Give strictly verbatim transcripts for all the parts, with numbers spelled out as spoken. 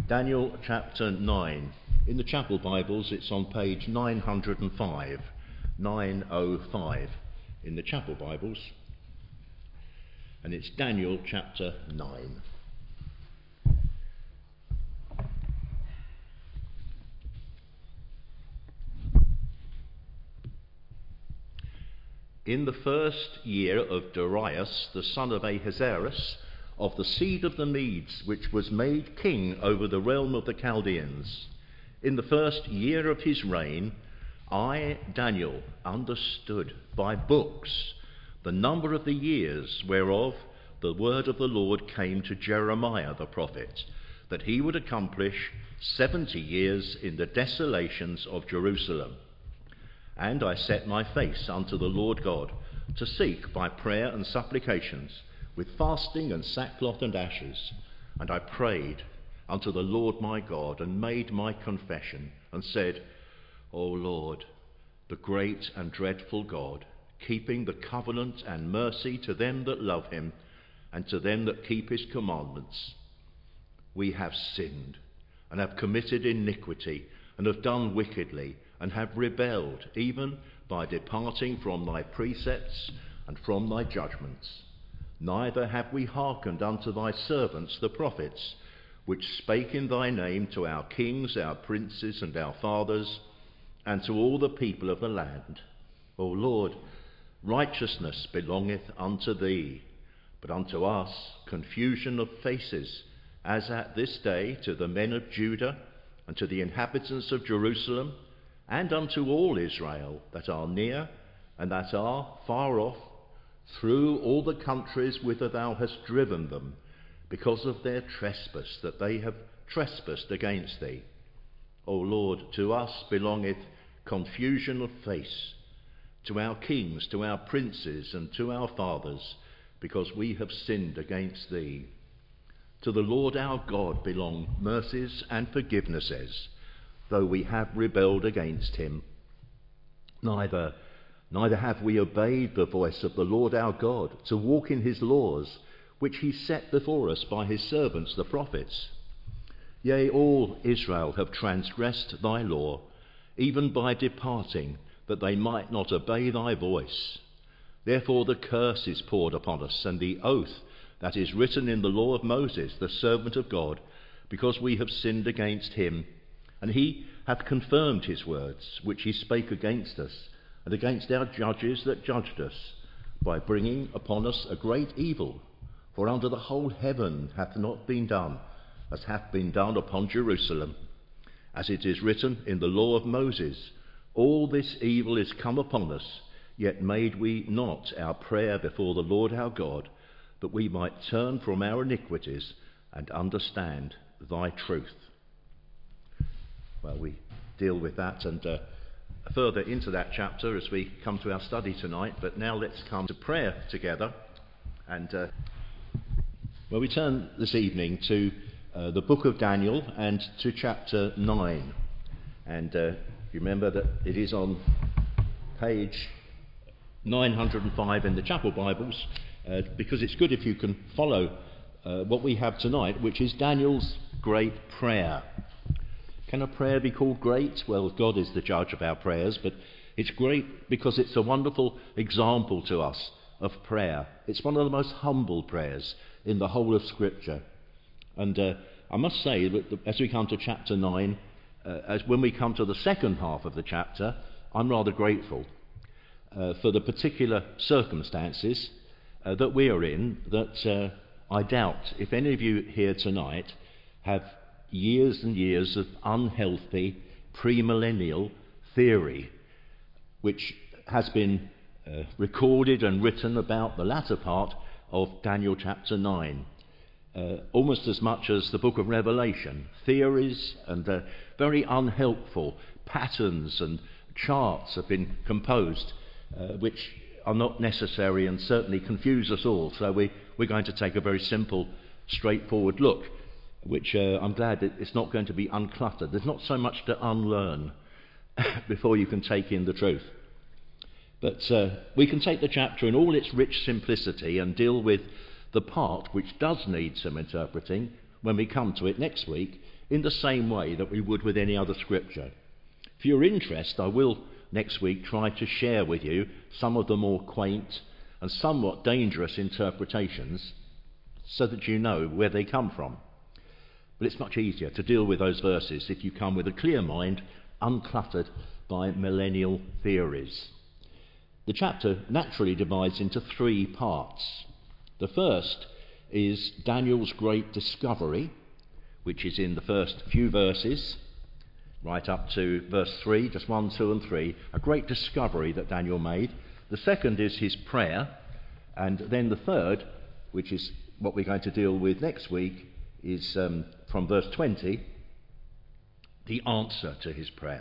Daniel chapter nine. In the chapel Bibles it's on page nine hundred five, nine oh five in the chapel Bibles, and it's Daniel chapter nine. In the first year of Darius, the son of Ahasuerus, of the seed of the Medes, which was made king over the realm of the Chaldeans, in the first year of his reign, I, Daniel, understood by books the number of the years whereof the word of the Lord came to Jeremiah the prophet, that he would accomplish seventy years in the desolations of Jerusalem. And I set my face unto the Lord God, to seek by prayer and supplications, with fasting and sackcloth and ashes. And I prayed unto the Lord my God, and made my confession, and said, O Lord, the great and dreadful God, keeping the covenant and mercy to them that love him, and to them that keep his commandments, we have sinned, and have committed iniquity, and have done wickedly, and have rebelled, even by departing from thy precepts and from thy judgments. Neither have we hearkened unto thy servants the prophets, which spake in thy name to our kings, our princes, and our fathers, and to all the people of the land. O Lord, righteousness belongeth unto thee, but unto us confusion of faces, as at this day to the men of Judah, and to the inhabitants of Jerusalem, and unto all Israel that are near and that are far off, through all the countries whither thou hast driven them, because of their trespass, that they have trespassed against thee. O Lord, to us belongeth confusion of face, to our kings, to our princes, and to our fathers, because we have sinned against thee. To the Lord our God belong mercies and forgivenesses, though we have rebelled against him. Neither Neither have we obeyed the voice of the Lord our God, to walk in his laws, which he set before us by his servants the prophets. Yea, all Israel have transgressed thy law, even by departing, that they might not obey thy voice. Therefore the curse is poured upon us, and the oath that is written in the law of Moses, the servant of God, because we have sinned against him. And he hath confirmed his words, which he spake against us, and against our judges that judged us, by bringing upon us a great evil. For under the whole heaven hath not been done, as hath been done upon Jerusalem. As it is written in the law of Moses, all this evil is come upon us, yet made we not our prayer before the Lord our God, that we might turn from our iniquities and understand thy truth. Well, we deal with that and uh, further into that chapter as we come to our study tonight, but now let's come to prayer together. And uh, well, we turn this evening to uh, the book of Daniel and to chapter nine. And uh, you remember that it is on page nine hundred five in the chapel Bibles, uh, because it's good if you can follow uh, what we have tonight, which is Daniel's great prayer. Can a prayer be called great? Well, God is the judge of our prayers, but it's great because it's a wonderful example to us of prayer. It's one of the most humble prayers in the whole of Scripture. And uh, I must say that as we come to chapter nine, uh, as when we come to the second half of the chapter, I'm rather grateful uh, for the particular circumstances uh, that we are in, that uh, I doubt if any of you here tonight have years and years of unhealthy premillennial theory, which has been uh, recorded and written about the latter part of Daniel chapter nine, uh, almost as much as the book of Revelation. Theories and uh, very unhelpful patterns and charts have been composed, uh, which are not necessary and certainly confuse us all. So we, we're going to take a very simple, straightforward look, which uh, I'm glad that it's not going to be uncluttered. There's not so much to unlearn before you can take in the truth. But uh, we can take the chapter in all its rich simplicity and deal with the part which does need some interpreting, when we come to it next week in the same way that we would with any other scripture. For your interest, I will next week try to share with you some of the more quaint and somewhat dangerous interpretations so that you know where they come from. But it's much easier to deal with those verses if you come with a clear mind, uncluttered by millennial theories. The chapter naturally divides into three parts. The first is Daniel's great discovery, which is in the first few verses, right up to verse three, just one, two and three, a great discovery that Daniel made. The second is his prayer, and then the third, which is what we're going to deal with next week, is um, from verse twenty, the answer to his prayer.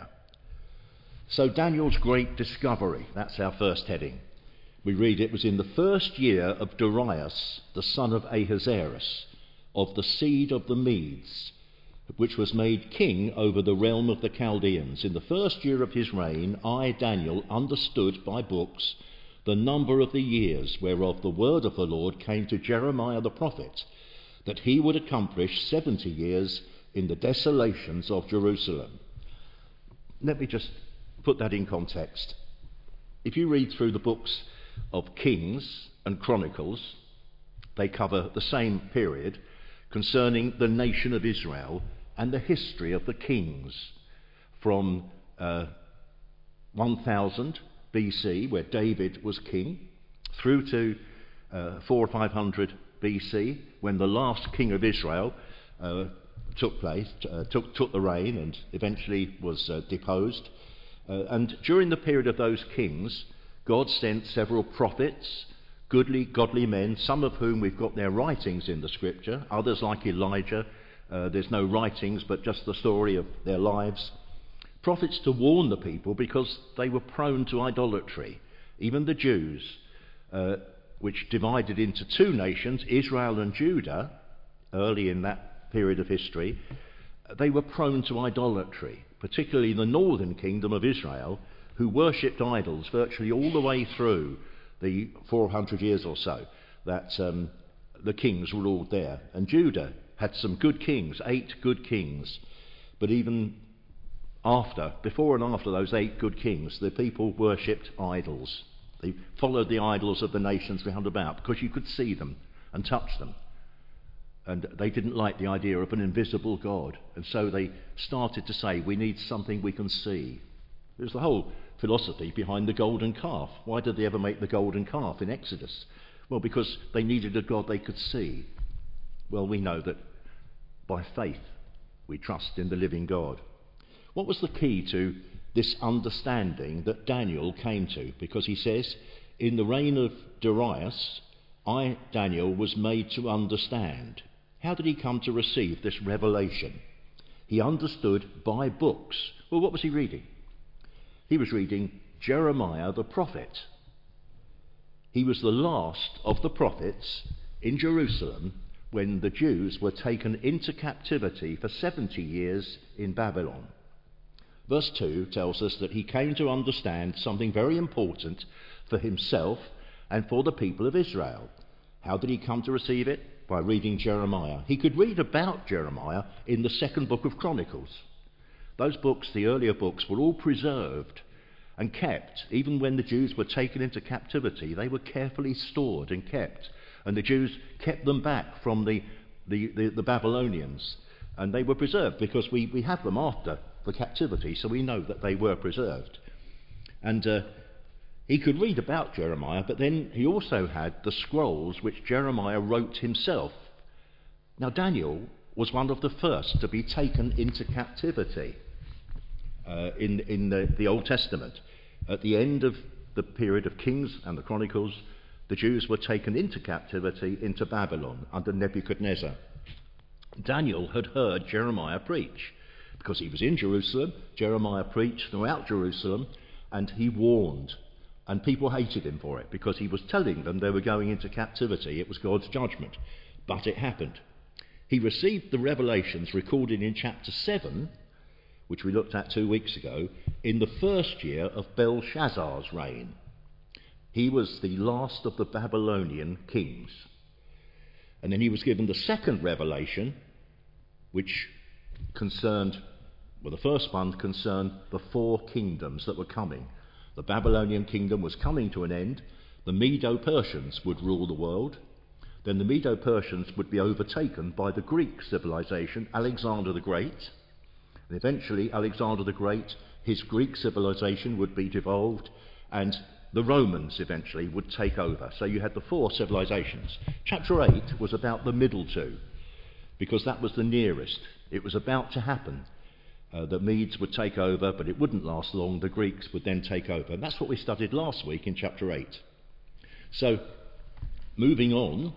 So Daniel's great discovery, that's our first heading. We read it was in the first year of Darius, the son of Ahasuerus, of the seed of the Medes, which was made king over the realm of the Chaldeans. In the first year of his reign, I, Daniel, understood by books the number of the years whereof the word of the Lord came to Jeremiah the prophet, that he would accomplish seventy years in the desolations of Jerusalem. Let me just put that in context. If you read through the books of Kings and Chronicles, they cover the same period concerning the nation of Israel and the history of the kings from uh, one thousand B C, where David was king, through to uh, four or five hundred B C, when the last king of Israel uh, took place, uh, took, took the reign and eventually was uh, deposed. Uh, and during the period of those kings, God sent several prophets, goodly, godly men, some of whom we've got their writings in the scripture, others like Elijah, uh, there's no writings but just the story of their lives. Prophets to warn the people because they were prone to idolatry. Even the Jews, uh, which divided into two nations, Israel and Judah, early in that period of history, they were prone to idolatry, particularly the northern kingdom of Israel, who worshipped idols virtually all the way through the four hundred years or so that um, the kings ruled there. And Judah had some good kings, eight good kings, but even after, before and after those eight good kings, the people worshipped idols. They followed the idols of the nations round about because you could see them and touch them. And they didn't like the idea of an invisible God. And so they started to say, we need something we can see. There's the whole philosophy behind the golden calf. Why did they ever make the golden calf in Exodus? Well, because they needed a God they could see. Well, we know that by faith we trust in the living God. What was the key to this understanding that Daniel came to? Because he says, in the reign of Darius, I, Daniel, was made to understand. How did he come to receive this revelation? He understood by books. Well, what was he reading? He was reading Jeremiah the prophet. He was the last of the prophets in Jerusalem when the Jews were taken into captivity for seventy years in Babylon. Verse two tells us that he came to understand something very important for himself and for the people of Israel. How did he come to receive it? By reading Jeremiah. He could read about Jeremiah in the second book of Chronicles. Those books, the earlier books, were all preserved and kept. Even when the Jews were taken into captivity, they were carefully stored and kept. And the Jews kept them back from the, the, the, the Babylonians. And they were preserved because we, we have them after the captivity, so we know that they were preserved. And uh, he could read about Jeremiah, but then he also had the scrolls which Jeremiah wrote himself. Now, Daniel was one of the first to be taken into captivity uh, in, in the, the Old Testament. At the end of the period of Kings and the Chronicles, the Jews were taken into captivity into Babylon under Nebuchadnezzar. Daniel had heard Jeremiah preach. Because he was in Jerusalem, Jeremiah preached throughout Jerusalem, and he warned. And people hated him for it, because he was telling them they were going into captivity. It was God's judgment. But it happened. He received the revelations recorded in chapter seven, which we looked at two weeks ago, in the first year of Belshazzar's reign. He was the last of the Babylonian kings. And then he was given the second revelation which concerned, well, the first one concerned the four kingdoms that were coming. The Babylonian kingdom was coming to an end. The Medo-Persians would rule the world. Then the Medo-Persians would be overtaken by the Greek civilization, Alexander the Great. And eventually Alexander the Great, his Greek civilization would be devolved, and the Romans eventually would take over. So you had the four civilizations. Chapter eight was about the middle two, because that was the nearest. It was about to happen. Uh, the Medes would take over, but it wouldn't last long. The Greeks would then take over. And that's what we studied last week in chapter eight. So, moving on,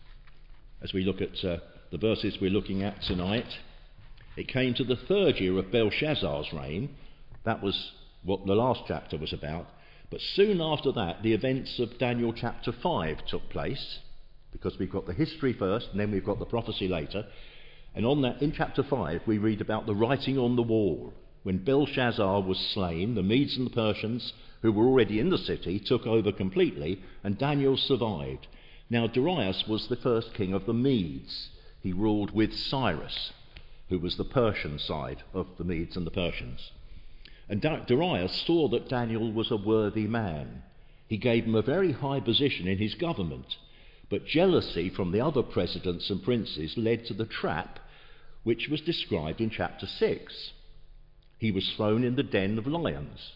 as we look at uh, the verses we're looking at tonight, it came to the third year of Belshazzar's reign. That was what the last chapter was about. But soon after that, the events of Daniel chapter five took place, because we've got the history first, and then we've got the prophecy later. And on that, in chapter five, we read about the writing on the wall. When Belshazzar was slain, the Medes and the Persians, who were already in the city, took over completely, and Daniel survived. Now Darius was the first king of the Medes. He ruled with Cyrus, who was the Persian side of the Medes and the Persians. And Darius saw that Daniel was a worthy man. He gave him a very high position in his government. But jealousy from the other presidents and princes led to the trap which was described in chapter six. He was thrown in the den of lions.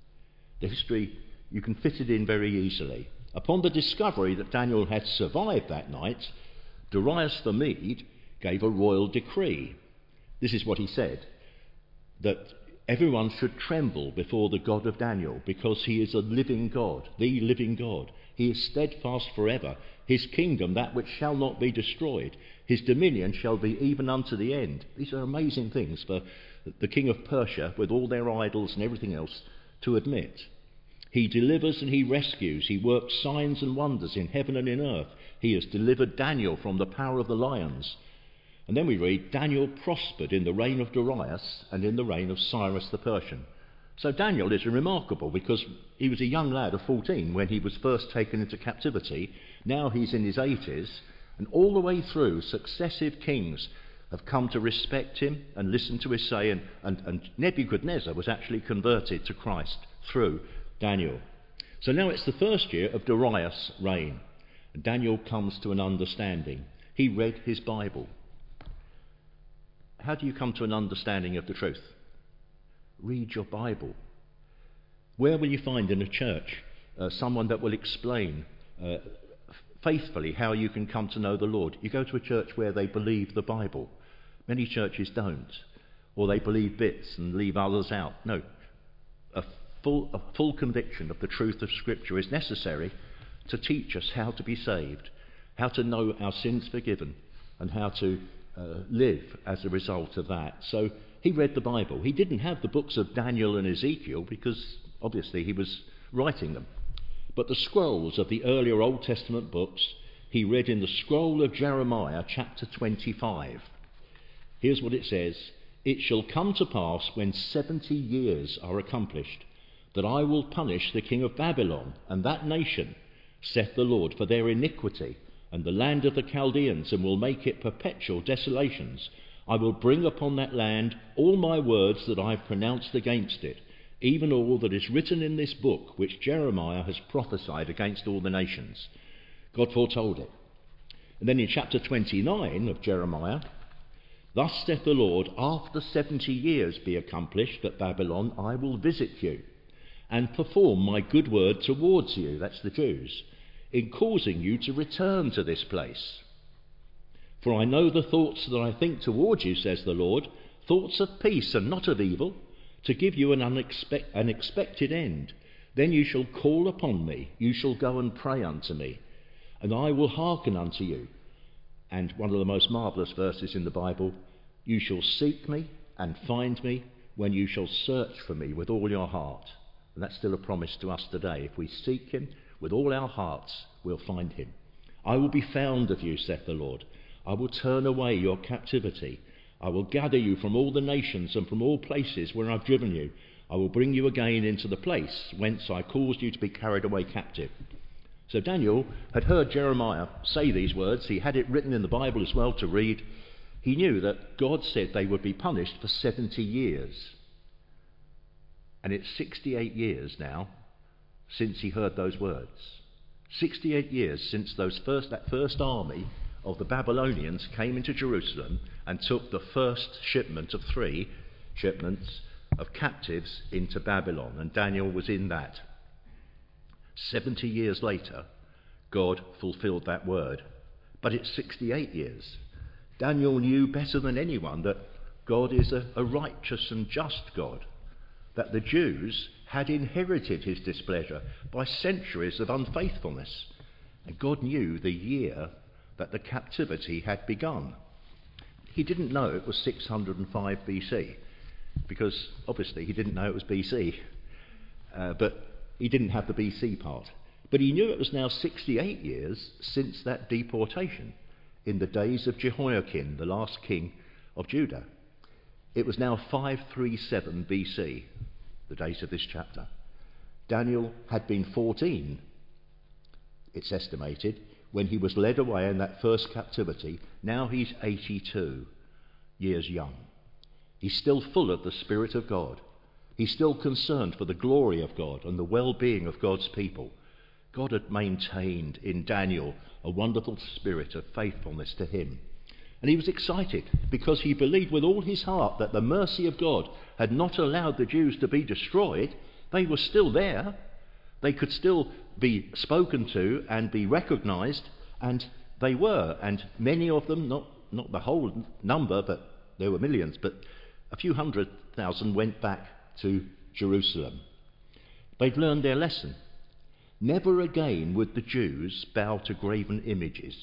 The history, you can fit it in very easily. Upon the discovery that Daniel had survived that night, Darius the Mede gave a royal decree. This is what he said, that everyone should tremble before the God of Daniel, because he is a living God, the living God. He is steadfast forever. His kingdom, that which shall not be destroyed. His dominion shall be even unto the end. These are amazing things for the king of Persia, with all their idols and everything else, to admit. He delivers and he rescues. He works signs and wonders in heaven and in earth. He has delivered Daniel from the power of the lions. And then we read, Daniel prospered in the reign of Darius and in the reign of Cyrus the Persian. So Daniel is remarkable, because he was a young lad of fourteen when he was first taken into captivity. Now he's in his eighties, and all the way through, successive kings have come to respect him and listen to his say, and, and, and Nebuchadnezzar was actually converted to Christ through Daniel. So now it's the first year of Darius' reign, and Daniel comes to an understanding. He read his Bible. How do you come to an understanding of the truth? Read your Bible. Where will you find in a church uh, someone that will explain uh, faithfully how you can come to know the Lord? You go to a church where they believe the Bible. Many churches don't, or they believe bits and leave others out. No, a full, a full conviction of the truth of Scripture is necessary to teach us how to be saved, how to know our sins forgiven, and how to uh, live as a result of that. So he read the Bible. He didn't have the books of Daniel and Ezekiel, because obviously he was writing them. But the scrolls of the earlier Old Testament books he read in the scroll of Jeremiah chapter twenty-five. Here's what it says. It shall come to pass when seventy years are accomplished, that I will punish the king of Babylon and that nation, saith the Lord, for their iniquity, and the land of the Chaldeans, and will make it perpetual desolations. I will bring upon that land all my words that I have pronounced against it, even all that is written in this book, which Jeremiah has prophesied against all the nations. God foretold it. And then in chapter twenty-nine of Jeremiah, thus saith the Lord, after seventy years be accomplished at Babylon, I will visit you, and perform my good word towards you, that's the Jews, in causing you to return to this place. For I know the thoughts that I think towards you, says the Lord, thoughts of peace and not of evil, to give you an unexpect- unexpected end. Then you shall call upon me, you shall go and pray unto me, and I will hearken unto you. And one of the most marvellous verses in the Bible, you shall seek me and find me when you shall search for me with all your heart. And that's still a promise to us today. If we seek him with all our hearts, we'll find him. I will be found of you, saith the Lord. I will turn away your captivity. I will gather you from all the nations and from all places where I've driven you. I will bring you again into the place whence I caused you to be carried away captive. So Daniel had heard Jeremiah say these words. He had it written in the Bible as well to read. he knew that God said they would be punished for seventy years. And it's sixty-eight years now since he heard those words. sixty-eight years since those first, that first army of the Babylonians came into Jerusalem and took the first shipment of three shipments of captives into Babylon. And Daniel was in that. seventy years later, God fulfilled that word. But it's sixty-eight years. Daniel knew better than anyone that God is a, a righteous and just God, that the Jews had inherited his displeasure by centuries of unfaithfulness, and God knew the year that the captivity had begun. He didn't know it was six hundred five B C, because obviously he didn't know it was B C, uh, but he didn't have the B C part. But he knew it was now sixty-eight years since that deportation, in the days of Jehoiakim, the last king of Judah. It was now five thirty-seven B C, the date of this chapter. Daniel had been fourteen, it's estimated, when he was led away in that first captivity. Now he's eighty-two years young. He's still full of the Spirit of God. He's still concerned for the glory of God and the well-being of God's people. God had maintained in Daniel a wonderful spirit of faithfulness to him. And he was excited because he believed with all his heart that the mercy of God had not allowed the Jews to be destroyed. They were still there. They could still be spoken to and be recognised, and they were. And many of them, not, not the whole number, but there were millions, but a few hundred thousand went back to Jerusalem. They'd learned their lesson. Never again would the Jews bow to graven images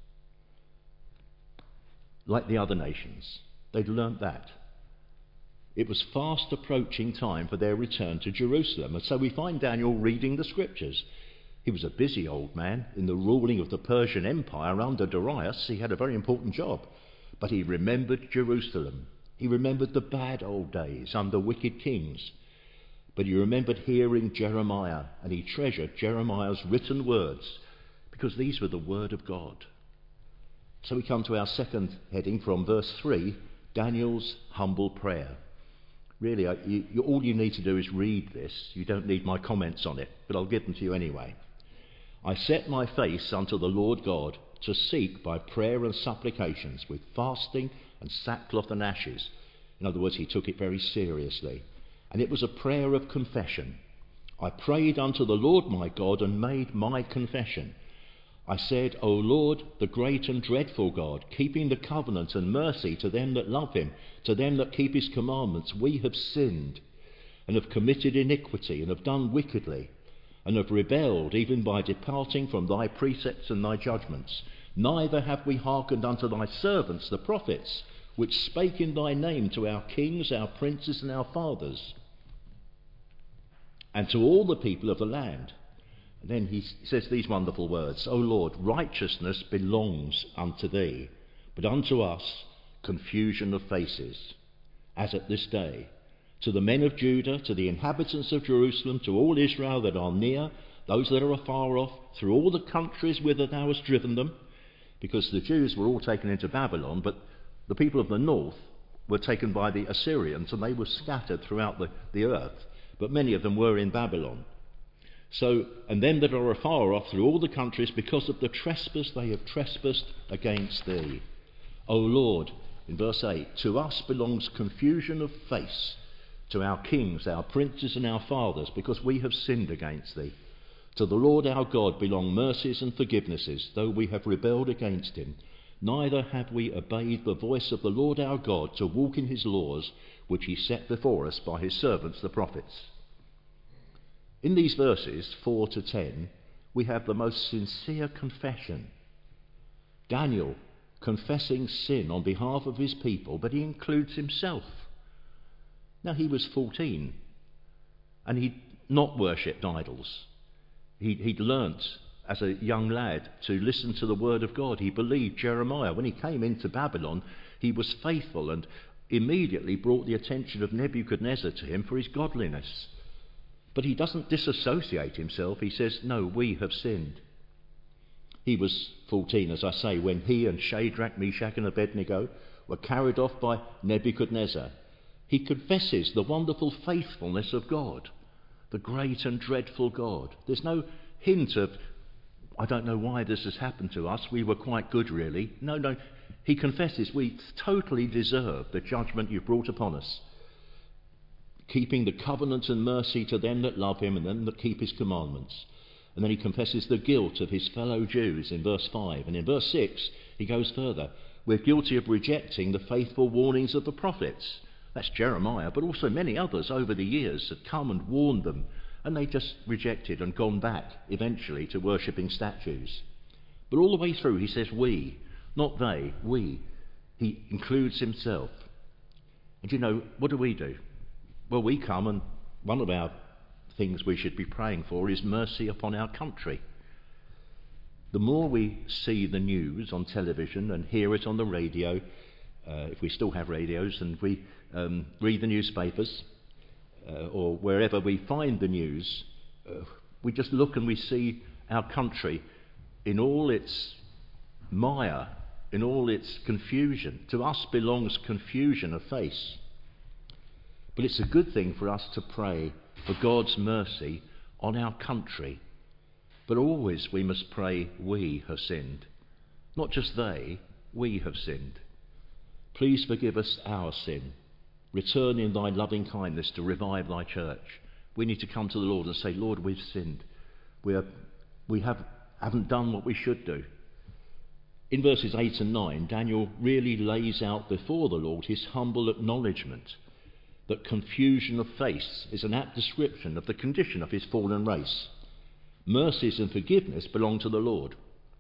like the other nations. They'd learnt that. It was fast approaching time for their return to Jerusalem, and so we find Daniel reading the scriptures. He was a busy old man in the ruling of the Persian Empire under Darius. He had a very important job, but he remembered Jerusalem. He remembered the bad old days under wicked kings. But he remembered hearing Jeremiah, and he treasured Jeremiah's written words, because these were the word of God. So we come to our second heading from verse three, Daniel's humble prayer. Really, I, you, you, all you need to do is read this. You don't need my comments on it, but I'll give them to you anyway. I set my face unto the Lord God to seek by prayer and supplications with fasting and sackcloth and ashes. In other words, he took it very seriously. And it was a prayer of confession. I prayed unto the Lord my God and made my confession. I said, O Lord, the great and dreadful God, keeping the covenant and mercy to them that love him, to them that keep his commandments, we have sinned, and have committed iniquity, and have done wickedly, and have rebelled, even by departing from thy precepts and thy judgments. Neither have we hearkened unto thy servants, the prophets, which spake in thy name to our kings, our princes, and our fathers, and to all the people of the land. And then he says these wonderful words, O Lord, righteousness belongs unto thee, but unto us confusion of faces, as at this day. To the men of Judah, to the inhabitants of Jerusalem, to all Israel that are near, those that are afar off, through all the countries whither thou hast driven them, because the Jews were all taken into Babylon, but the people of the north were taken by the Assyrians, and they were scattered throughout the, the earth, but many of them were in Babylon. So, and them that are afar off through all the countries, because of the trespass they have trespassed against thee. O Lord, in verse eight, to us belongs confusion of face, to our kings, our princes, and our fathers, because we have sinned against thee. To the Lord our God belong mercies and forgivenesses, though we have rebelled against him. Neither have we obeyed the voice of the Lord our God to walk in his laws, which he set before us by his servants the prophets. In these verses, four to ten, we have the most sincere confession. Daniel confessing sin on behalf of his people, but he includes himself. Now, he was fourteen, and he'd not worshipped idols. He'd, he'd learnt as a young lad to listen to the word of God. He believed Jeremiah. When he came into Babylon, he was faithful and immediately brought the attention of Nebuchadnezzar to him for his godliness. But he doesn't disassociate himself. He says, no, we have sinned. He was fourteen, as I say, when he and Shadrach, Meshach and Abednego were carried off by Nebuchadnezzar. He confesses the wonderful faithfulness of God, the great and dreadful God. There's no hint of, I don't know why this has happened to us, we were quite good really. No, no, he confesses we totally deserve the judgment you've brought upon us, keeping the covenant and mercy to them that love him and them that keep his commandments. And then he confesses the guilt of his fellow Jews in verse five. And in verse six, he goes further. We're guilty of rejecting the faithful warnings of the prophets. That's Jeremiah, but also many others over the years had come and warned them, and they just rejected and gone back eventually to worshipping statues. But all the way through he says we, not they, we. He includes himself. And you know, what do we do? Well, we come, and one of our things we should be praying for is mercy upon our country. The more we see the news on television and hear it on the radio, uh, if we still have radios, and we um, read the newspapers, uh, or wherever we find the news, uh, we just look and we see our country in all its mire, in all its confusion. To us belongs confusion of face. But it's a good thing for us to pray for God's mercy on our country. But always we must pray, we have sinned. Not just they, we have sinned. Please forgive us our sin. Return in thy loving kindness to revive thy church. We need to come to the Lord and say, Lord, we've sinned. We, are, we have, haven't done what we should do. In verses eight and nine, Daniel really lays out before the Lord his humble acknowledgement that confusion of face is an apt description of the condition of his fallen race. Mercies and forgiveness belong to the Lord.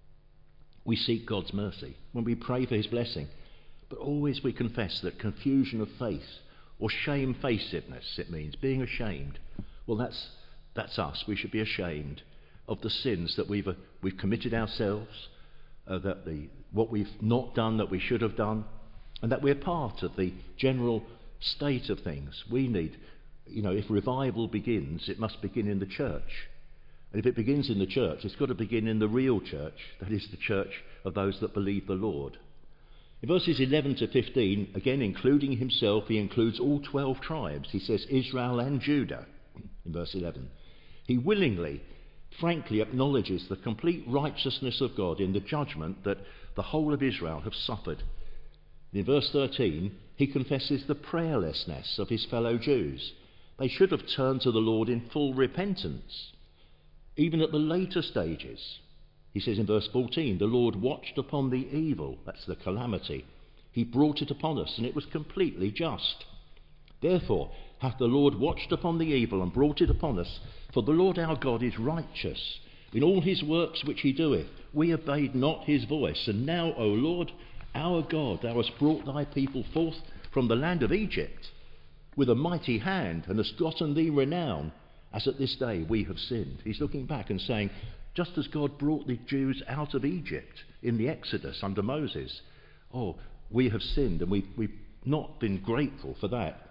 We seek God's mercy when we pray for his blessing, but always we confess that confusion of face, or shamefacedness it means, being ashamed, well that's that's us. We should be ashamed of the sins that we've uh, we've committed ourselves, uh, that the what we've not done that we should have done, and that we're part of the general state of things. We need, you know, if revival begins, it must begin in the church. And if it begins in the church, it's got to begin in the real church, that is the church of those that believe the Lord. In verses eleven to fifteen, again including himself, he includes all twelve tribes. He says Israel and Judah in verse eleven. He willingly, frankly acknowledges the complete righteousness of God in the judgment that the whole of Israel have suffered. In verse thirteen, he confesses the prayerlessness of his fellow Jews. They should have turned to the Lord in full repentance. Even at the later stages, he says in verse fourteen, the Lord watched upon the evil, that's the calamity. He brought it upon us, and it was completely just. Therefore hath the Lord watched upon the evil and brought it upon us, for the Lord our God is righteous. In all his works which he doeth, we obeyed not his voice. And now, O Lord, our God, thou hast brought thy people forth from the land of Egypt with a mighty hand, and hast gotten thee renown, as at this day we have sinned. He's looking back and saying, just as God brought the Jews out of Egypt in the Exodus under Moses, oh, we have sinned, and we've, we've not been grateful for that.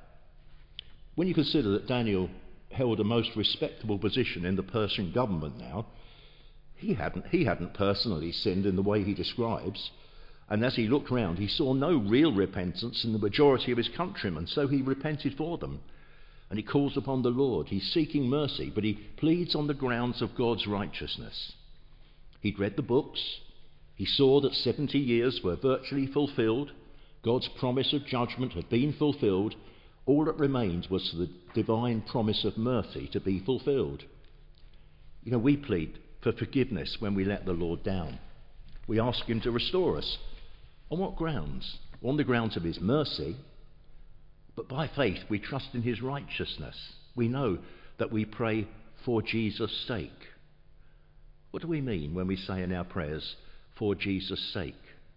When you consider that Daniel held a most respectable position in the Persian government now, he hadn't, he hadn't personally sinned in the way he describes. And as he looked round, he saw no real repentance in the majority of his countrymen, so he repented for them. And he calls upon the Lord. He's seeking mercy, but he pleads on the grounds of God's righteousness. He'd read the books. He saw that seventy years were virtually fulfilled. God's promise of judgment had been fulfilled. All that remained was the divine promise of mercy to be fulfilled. You know, we plead for forgiveness when we let the Lord down. We ask him to restore us. On what grounds? On the grounds of his mercy. But by faith we trust in his righteousness. We know that we pray for Jesus' sake. What do we mean when we say in our prayers, for Jesus' sake?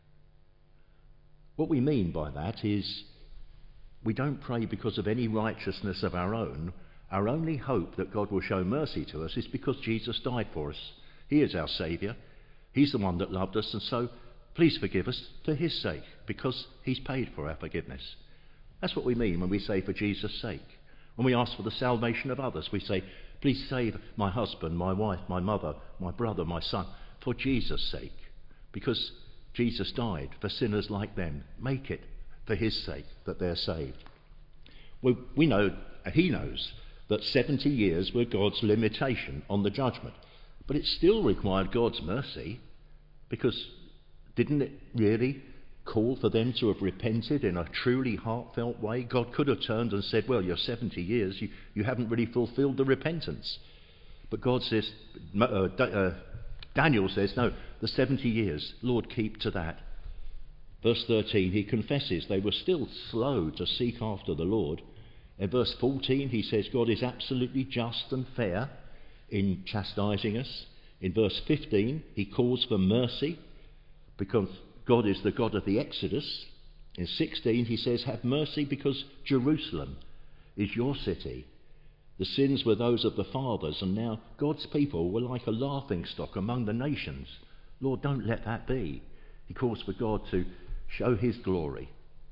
What we mean by that is we don't pray because of any righteousness of our own. Our only hope that God will show mercy to us is because Jesus died for us. He is our Saviour. He's the one that loved us, and so please forgive us for his sake, because he's paid for our forgiveness. That's what we mean when we say for Jesus' sake. When we ask for the salvation of others, we say, please save my husband, my wife, my mother, my brother, my son, for Jesus' sake. Because Jesus died for sinners like them. Make it for his sake that they're saved. We, we know, he knows, that seventy years were God's limitation on the judgment. But it still required God's mercy, because didn't it really call for them to have repented in a truly heartfelt way? God could have turned and said, well, you're seventy years, you, you haven't really fulfilled the repentance. But God says, uh, uh, Daniel says, no, the seventy years, Lord, keep to that. Verse thirteen, he confesses they were still slow to seek after the Lord. In verse fourteen, he says God is absolutely just and fair in chastising us. In verse fifteen, he calls for mercy because God is the God of the Exodus. In sixteen, he says, have mercy because Jerusalem is your city. The sins were those of the fathers, and now God's people were like a laughingstock among the nations. Lord, don't let that be. He calls for God to show his glory.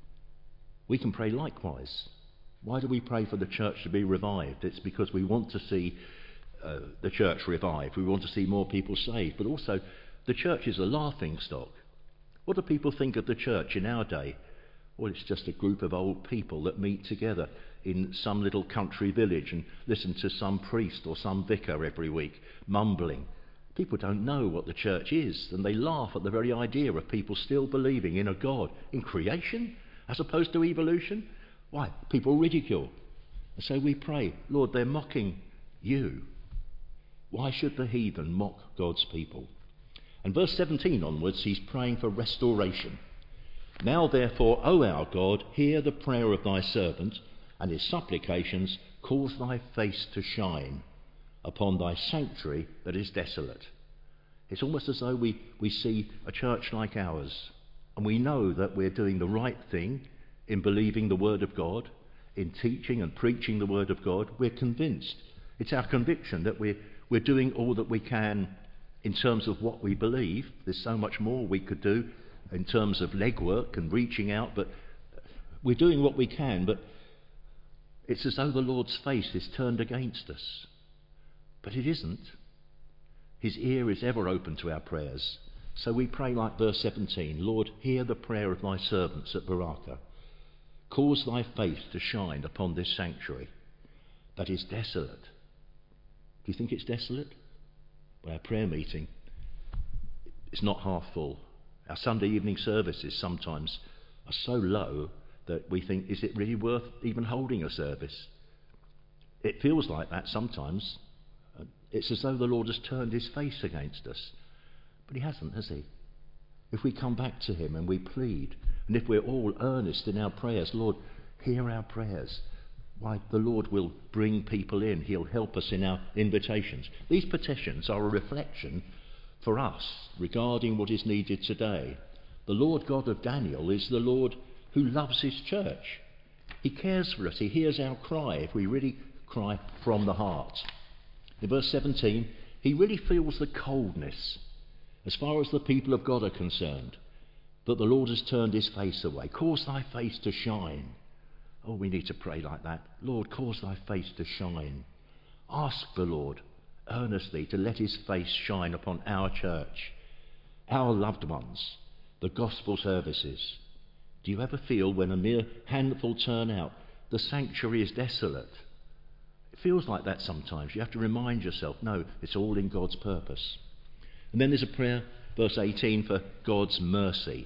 We can pray likewise. Why do we pray for the church to be revived? It's because we want to see uh, the church revived. We want to see more people saved. But also, the church is a laughingstock. What do people think of the church in our day? Well, it's just a group of old people that meet together in some little country village and listen to some priest or some vicar every week, mumbling. People don't know what the church is, and they laugh at the very idea of people still believing in a God, in creation, as opposed to evolution. Why? People ridicule. And so we pray, Lord, they're mocking you. Why should the heathen mock God's people? And verse seventeen onwards, he's praying for restoration. Now therefore, O our God, hear the prayer of thy servant, and his supplications, cause thy face to shine upon thy sanctuary that is desolate. It's almost as though we, we see a church like ours, and we know that we're doing the right thing in believing the word of God, in teaching and preaching the word of God. We're convinced. It's our conviction that we're, we're doing all that we can in terms of what we believe. There's so much more we could do in terms of legwork and reaching out, but we're doing what we can, but it's as though the Lord's face is turned against us. But it isn't. His ear is ever open to our prayers. So we pray like verse seventeen, Lord, hear the prayer of thy servants at Baraka. Cause thy face to shine upon this sanctuary that is desolate. Do you think it's desolate? Well, our prayer meeting is not half full. Our Sunday evening services sometimes are so low that we think, is it really worth even holding a service? It feels like that sometimes. It's as though the Lord has turned his face against us. But he hasn't, has he? If we come back to him and we plead, and if we're all earnest in our prayers, Lord, hear our prayers, why, the Lord will bring people in. He'll help us in our invitations. These petitions are a reflection for us regarding what is needed today. The Lord God of Daniel is the Lord who loves his church. He cares for us. He hears our cry if we really cry from the heart. In verse seventeen, he really feels the coldness as far as the people of God are concerned, that the Lord has turned his face away. Cause thy face to shine. Oh, we need to pray like that. Lord, cause thy face to shine. Ask the Lord earnestly to let his face shine upon our church, our loved ones, the gospel services. Do you ever feel when a mere handful turn out, the sanctuary is desolate? It feels like that sometimes. You have to remind yourself, no, it's all in God's purpose. And then there's a prayer, verse eighteen, for God's mercy.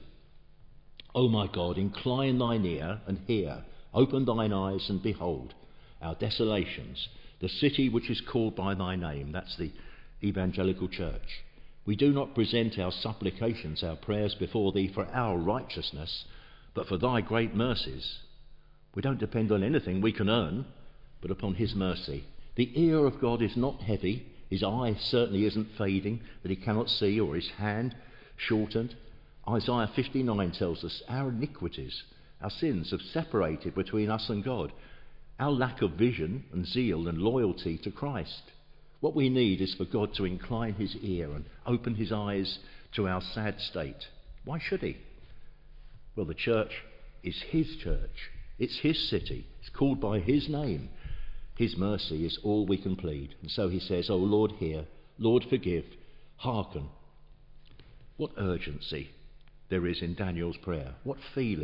O my God, incline thine ear and hear. Open thine eyes and behold our desolations, the city which is called by thy name. That's the evangelical church. We do not present our supplications, our prayers before thee for our righteousness, but for thy great mercies. We don't depend on anything we can earn, but upon his mercy. The ear of God is not heavy. His eye certainly isn't fading, that he cannot see, or his hand shortened. Isaiah fifty-nine tells us our iniquities, our sins have separated between us and God. Our lack of vision and zeal and loyalty to Christ. What we need is for God to incline his ear and open his eyes to our sad state. Why should he? Well, the church is his church. It's his city. It's called by his name. His mercy is all we can plead. And so he says, O Lord, hear. Lord, forgive. Hearken. What urgency there is in Daniel's prayer. What feeling.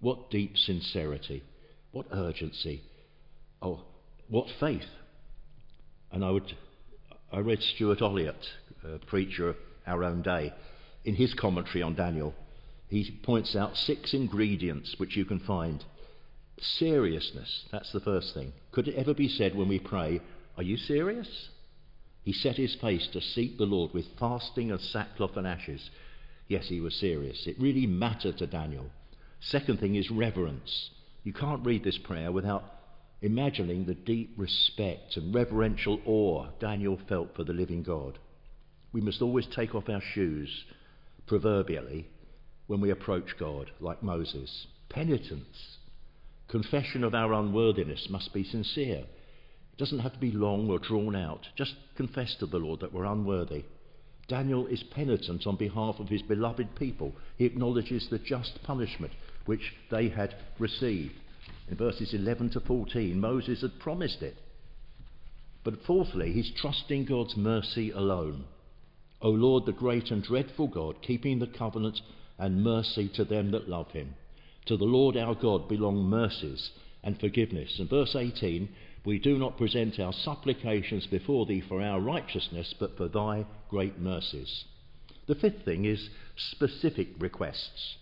What deep sincerity, what urgency, oh, what faith. And I would, I read Stuart Olliott, a preacher of our own day, in his commentary on Daniel. He points out six ingredients which you can find. Seriousness, that's the first thing. Could it ever be said when we pray, "Are you serious?" He set his face to seek the Lord with fasting and sackcloth and ashes. Yes, he was serious. It really mattered to Daniel. Second thing is reverence. You can't read this prayer without imagining the deep respect and reverential awe Daniel felt for the living God. We must always take off our shoes, proverbially, when we approach God, like Moses. Penitence, confession of our unworthiness must be sincere. It doesn't have to be long or drawn out. Just confess to the Lord that we're unworthy. Daniel is penitent on behalf of his beloved people. He acknowledges the just punishment which they had received. In verses eleven to fourteen, Moses had promised it. But fourthly, he's trusting God's mercy alone. O Lord, the great and dreadful God, keeping the covenant and mercy to them that love him. To the Lord our God belong mercies and forgiveness. And verse eighteen, we do not present our supplications before thee for our righteousness, but for thy great mercies. The fifth thing is specific requests.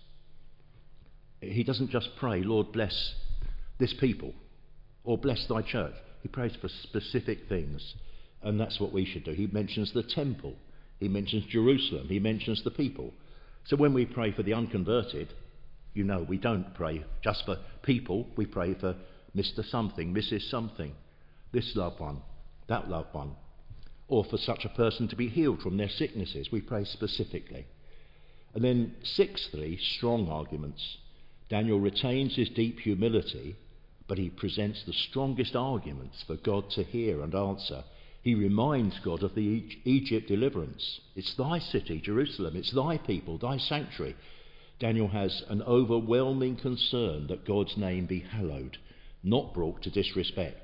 He doesn't just pray, Lord, bless this people, or bless thy church. He prays for specific things, and that's what we should do. He mentions the temple, he mentions Jerusalem, he mentions the people. So when we pray for the unconverted, you know, we don't pray just for people, we pray for Mister Something, Missus Something, this loved one, that loved one, or for such a person to be healed from their sicknesses. We pray specifically. And then sixthly, strong arguments. Daniel retains his deep humility, but he presents the strongest arguments for God to hear and answer. He reminds God of the Egypt deliverance. It's thy city, Jerusalem, it's thy people, thy sanctuary. Daniel has an overwhelming concern that God's name be hallowed, not brought to disrespect.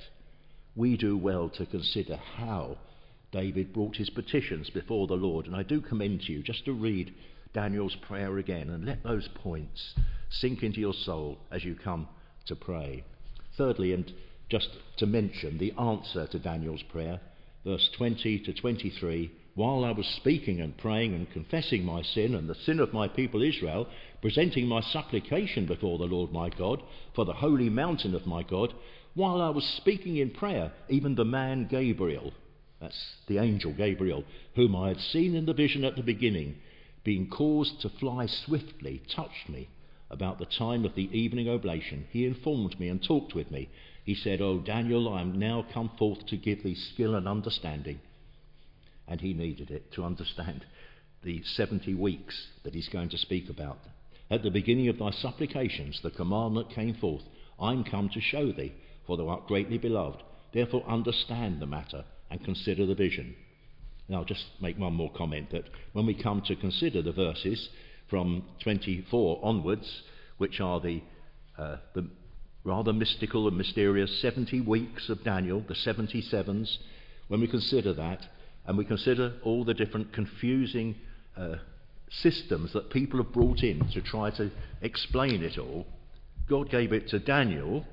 We do well to consider how David brought his petitions before the Lord, and I do commend to you just to read Daniel's prayer again and let those points sink into your soul as you come to pray. Thirdly, and just to mention the answer to Daniel's prayer, verse twenty to twenty-three, while I was speaking and praying and confessing my sin and the sin of my people Israel, presenting my supplication before the Lord my God for the holy mountain of my God, while I was speaking in prayer, even the man Gabriel, that's the angel Gabriel, whom I had seen in the vision at the beginning, being caused to fly swiftly, touched me about the time of the evening oblation. He informed me and talked with me. He said, O Daniel, I am now come forth to give thee skill and understanding. And he needed it to understand the seventy weeks that he's going to speak about. At the beginning of thy supplications, the commandment came forth, I'm come to show thee, for thou art greatly beloved. Therefore understand the matter and consider the vision. Now I'll just make one more comment, that when we come to consider the verses from twenty-four onwards, which are the, uh, the rather mystical and mysterious seventy weeks of Daniel, the seventy sevens, when we consider that, and we consider all the different confusing uh, systems that people have brought in to try to explain it all, God gave it to Daniel,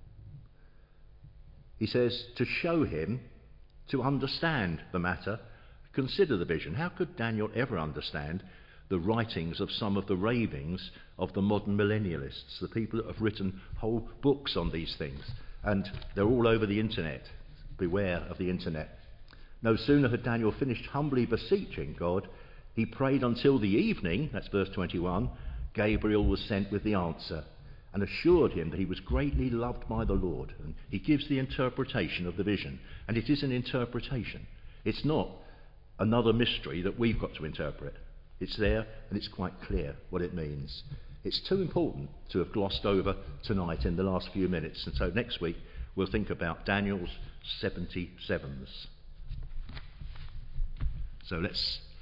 he says, to show him, to understand the matter, consider the vision. How could Daniel ever understand the writings of some of the ravings of the modern millennialists, the people that have written whole books on these things? And they're all over the internet. Beware of the internet. No sooner had Daniel finished humbly beseeching God, he prayed until the evening, that's verse twenty-one, Gabriel was sent with the answer and assured him that he was greatly loved by the Lord. And he gives the interpretation of the vision. And it is an interpretation. It's not another mystery that we've got to interpret. It's there and it's quite clear what it means. It's too important to have glossed over tonight in the last few minutes. And so next week we'll think about Daniel's seventy sevens. So let's